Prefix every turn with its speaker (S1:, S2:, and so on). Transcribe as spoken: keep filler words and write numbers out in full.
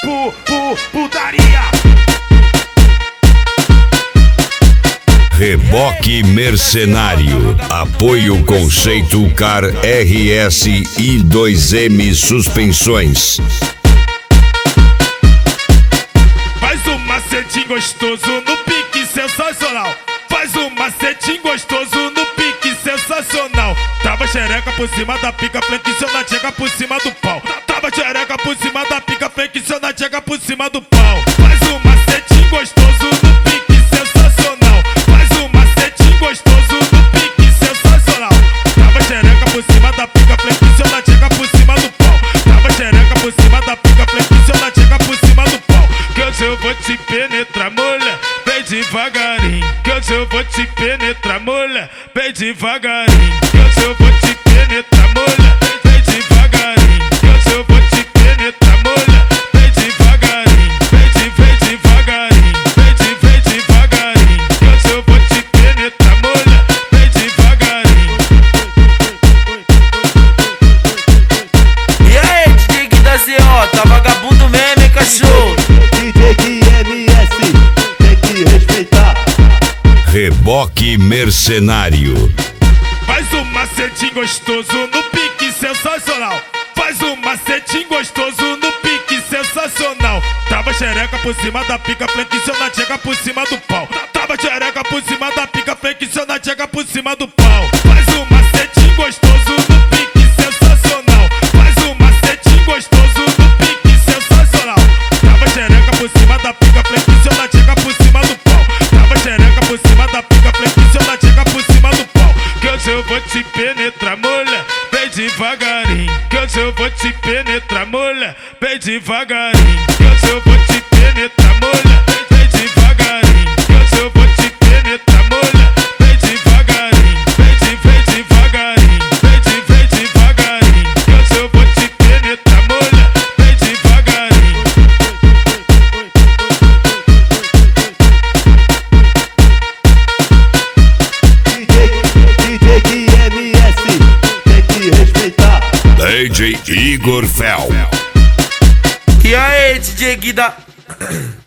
S1: pu, pu, putaria.
S2: Reboque Mercenário. Apoio Conceito Car R S I dois M Suspensões.
S1: Faz um macetinho gostoso no pique sensacional. Faz um macetinho gostoso no pique sensacional. Trava xereca por cima da pica, flexiona a tcheca por cima do pau. Trava xereca por cima da pica, flexiona a tcheca por cima do pau. Faz um macetinho gostoso no pique sensacional. Faz um macetinho gostoso no pique sensacional. Trava xereca por cima da pica, flexiona a tcheca por cima do pau. Trava xereca por cima da pica, flexiona a tcheca por cima do pau. Que hoje eu vou te penetrar, mulher, bem devagarinho. Que hoje eu vou te penetrar, mulher, bem devagarinho. Que hoje eu vou te penetrar, mulher, bem devagarinho. Que hoje eu vou te penetrar, mulher, bem devagarinho. Bem de, bem devagarinho, bem de, bem devagarinho. Que hoje eu vou te penetrar, mulher, bem devagarinho.
S3: E aí, D J Guida Z O, tá vagabundo mesmo, hein, cachorro?
S4: D J M S, tem que respeitar.
S2: Reboque Mercenário.
S1: Faz um macetinho gostoso no pique sensacional. Faz um macetinho gostoso no pique sensacional. Trava xereca por cima da pica, flexiona a tcheca por cima do pau. Trava xereca por cima da pica, flexiona a tcheca por cima do pau. Faz um macetinho gostoso no pique sensacional. Faz um macetinho gostoso no pique sensacional. Trava xereca por cima da pica, flexiona a tcheca por cima do pau. Trava xereca por cima da pica, flexiona a tcheca por cima do pau. Que hoje eu vou te penetrar, mulher, bem devagarinho. Que hoje eu vou te penetrar, mulher, bem devagarinho. Que hoje eu vou te penetrar, mulher, bem devagarinho. Que hoje eu vou te penetrar, mulher, bem devagarinho. Bem de, bem devagarinho, bem de, bem devagarinho. Que hoje eu vou te penetrar, mulher, bem devagarinho.
S4: D J M S, tem que respeitar.
S2: D J Igor Fel.
S3: E aí, D J Guida...